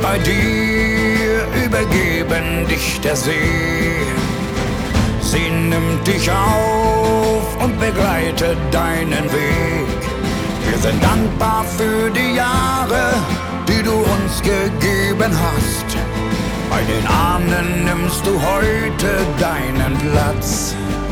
bei dir übergeben dich der See. Sie nimmt dich auf und begleitet deinen Weg. Wir sind dankbar für die Jahre, die du uns gegeben hast. Bei den Ahnen nimmst du heute deinen Platz.